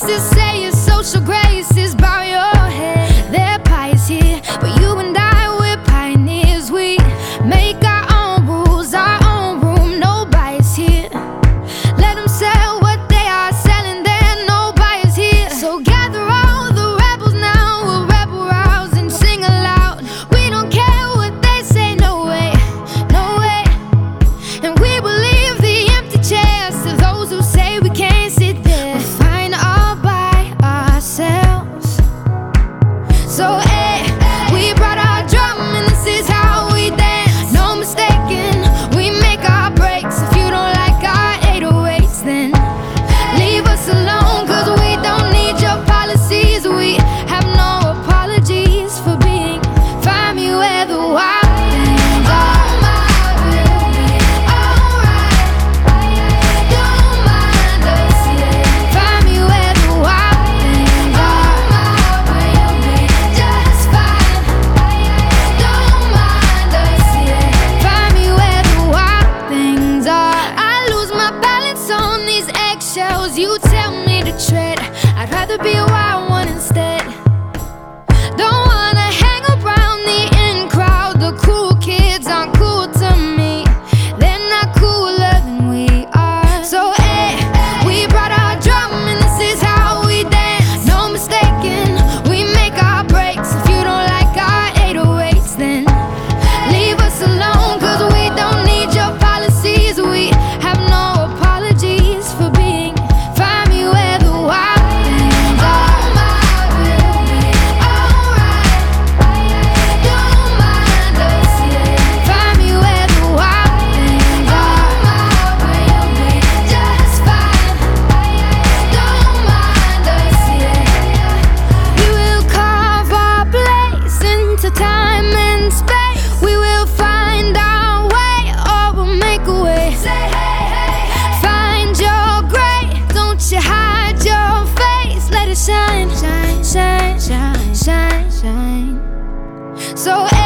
faces say your social graces bow your head. They're pious here, but you and I, we're pioneers. We make our own rules, our own room, no bias here. Let them sell what they are selling, there no bias here. So gather all the rebels now, we'll rebel rouse and sing aloud. We don't care what they say, no way, no way. And we will leave the empty chairs to those who say we can't sit there. We're fine all by ourselves. So hey, we brought our drum and this is how we dance. No mistaking, we make our breaks. If you don't like our 808s, then leave us alone, cause we don't need your policies. We have no apologies for being. Find me where the wild things are. Find me where the wild things are. Just fine. Don't mind us. Find me where the wild things are. I lose my balance on these eggshells. You tell me to tread. I'd rather be a wild one instead. Don't wanna hang around the in crowd. The cool kids aren't cool to me. They're not cooler than we are. So hey, we brought our drum and this is how we dance. No mistaking, we make our breaks. If you don't like our 808s, then leave us alone, cause we don't need your policies. We have no apologies for being. Find me where the wild things are. Don't mind us. Find me where the wild things are. Just fine. Don't mind us. We will carve our place into time and space. We will find our way, or we'll make a way. Find your gray, don't you hide your face. Let it shine, shine, shine, shine, shine, shine. So